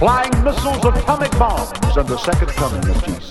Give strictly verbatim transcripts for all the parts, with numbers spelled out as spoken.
flying missiles, atomic bombs, and the second coming of Jesus.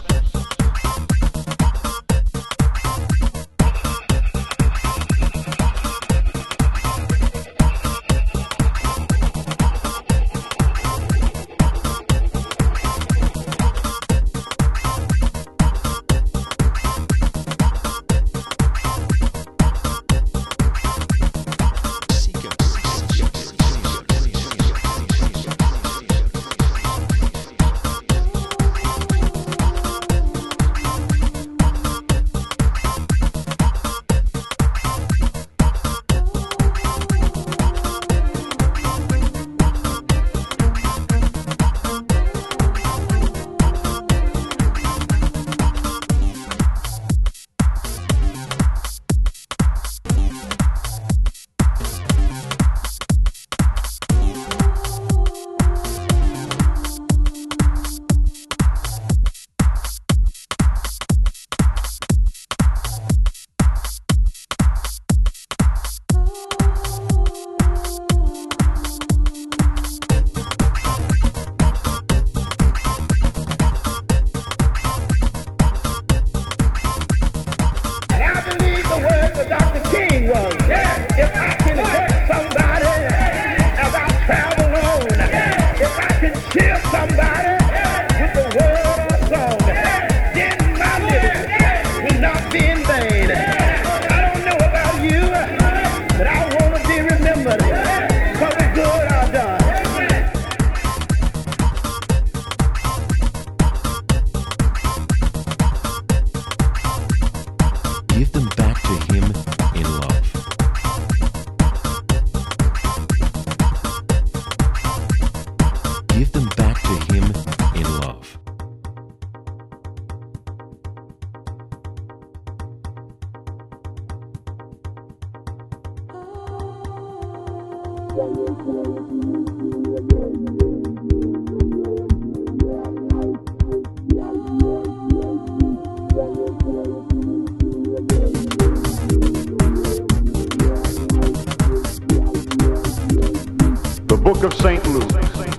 Book of Saint Luke.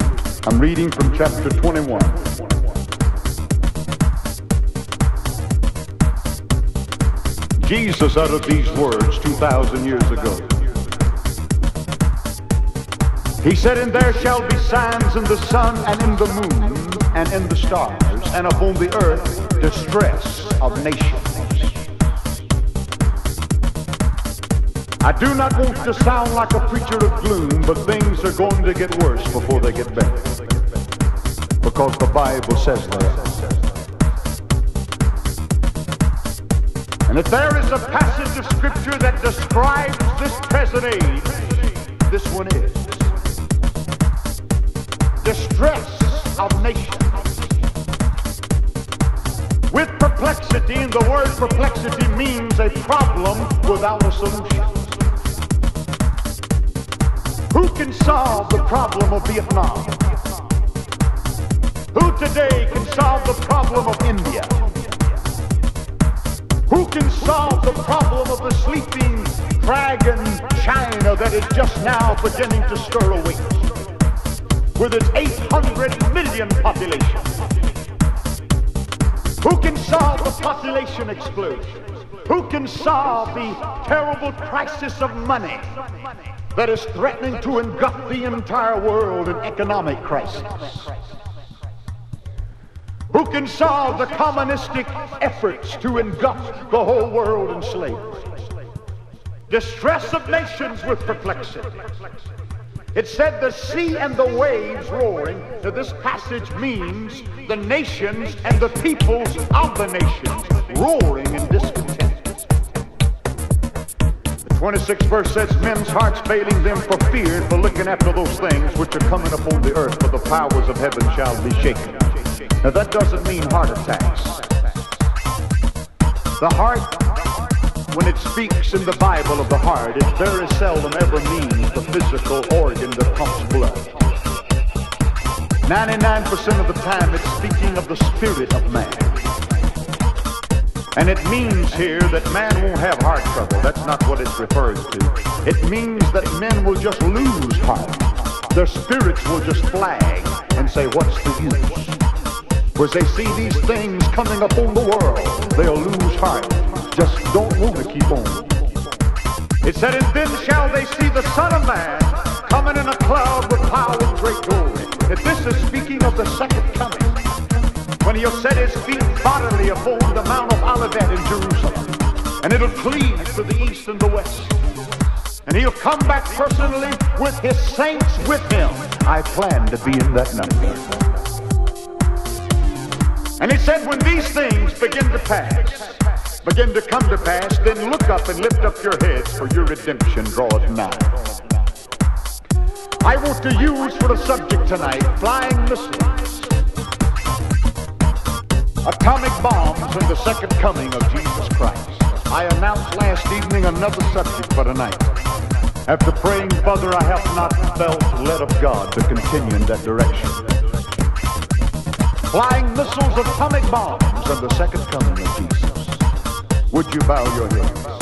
I'm reading from chapter twenty-one. Jesus uttered these words two thousand years ago. He said, "And there shall be signs in the sun and in the moon and in the stars, and upon the earth distress of nations." I do not want to sound like a preacher of gloom, but things are going to get worse before they get better, because the Bible says they are. And if there is a passage of scripture that describes this present age, this one is. Distress of nations. With perplexity, and the word perplexity means a problem without a solution. Who can solve the problem of Vietnam? Who today can solve the problem of India? Who can solve the problem of the sleeping dragon China that is just now beginning to stir awake with its eight hundred million population? Who can solve the population explosion? Who can solve the terrible crisis of money that is threatening to engulf the entire world in economic crisis? Who can solve the communistic efforts to engulf the whole world in slavery? Distress of nations with perplexity. It said the sea and the waves roaring. Now this passage means the nations and the peoples of the nations roaring in discontent. twenty-sixth verse says, men's hearts failing them for fear and for looking after those things which are coming upon the earth, for the powers of heaven shall be shaken. Now that doesn't mean heart attacks. The heart, when it speaks in the Bible of the heart, it very seldom ever means the physical organ that pumps blood. ninety-nine percent of the time it's speaking of the spirit of man. And it means here that man won't have heart trouble. That's not what it refers to. It means that men will just lose heart. their spirits will just flag and say, what's the use? As they see these things coming upon the world, they'll lose heart. Just don't want to keep on. It said, and then shall they see the Son of Man coming in a cloud with power and great glory. And this is speaking of the second coming, when he'll set his feet bodily upon the Mount of Olivet in Jerusalem, and it'll cleave to the east and the west. And he'll come back personally with his saints with him. I plan to be in that number. And he said, when these things begin to pass, begin to come to pass, then look up and lift up your heads, for your redemption draweth nigh. I want to use for the subject tonight flying missiles, atomic bombs, and the second coming of Jesus Christ. I announced last evening another subject for tonight. After praying further, I have not felt led of God to continue in that direction. Flying missiles, atomic bombs, and the second coming of Jesus. Would you bow your heads?